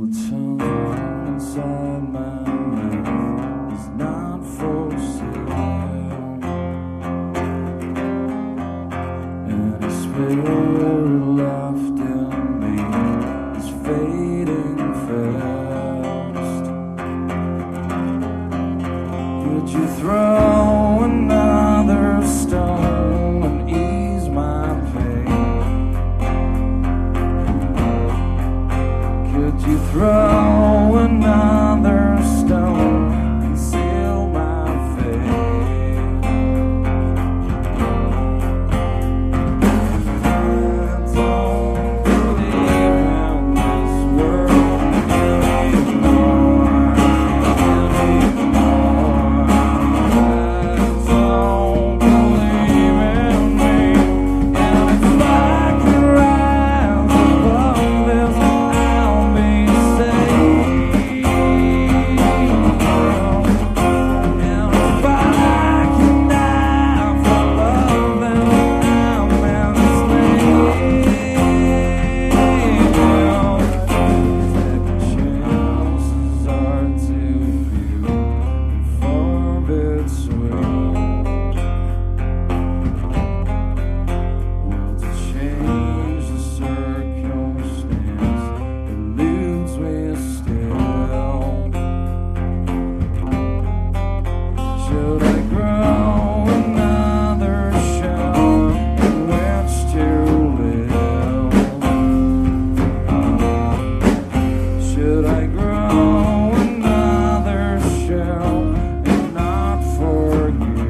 the tongue inside my mouth is not for sale. And a spirit left in me is fading fast. Could you throw another stone and ease my pain? Could you throw another stone, conceal my fate? I don't believe in this world anymore. I don't believe in me. And if I can rise above this, I'll be saved. And if I can die for love, then I'm enslaved. Second chances are too few and far between. Well, to change the circumstance eludes me still. Should I grow another shell in which to live? Should I grow another shell and not forgive?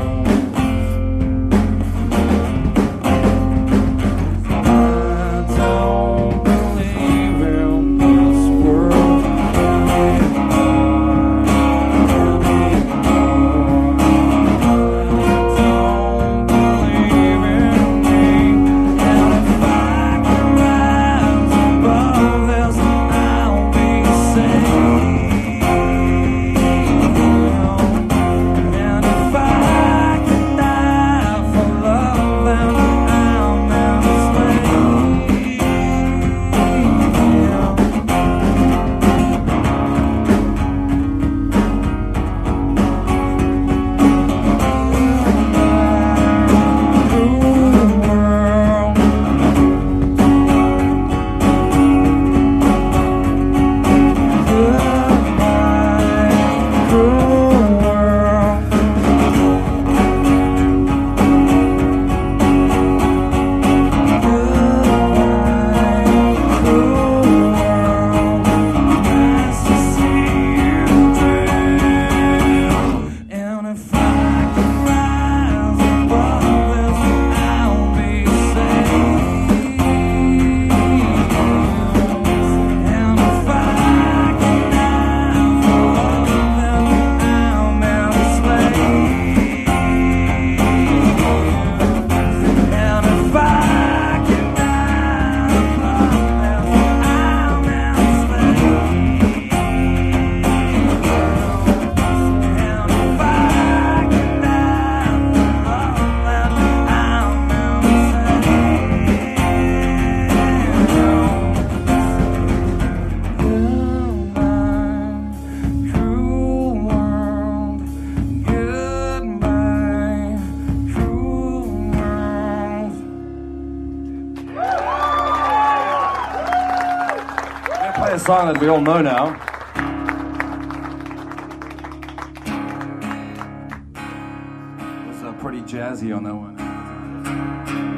I don't believe in this world anymore. I don't believe in me. And if I can rise above this, I'll be saved. And if I can die for love, then I'm enslaved. And if I can rise above this, I'll be saved. And if I can die for love, then I'm enslaved. And if I can die for love, then I'm enslaved. And if I can die for love, then I'm enslaved. Goodbye, cruel world. Goodbye, cruel world. I'm gonna play a song that we all know now. It's pretty jazzy on that one.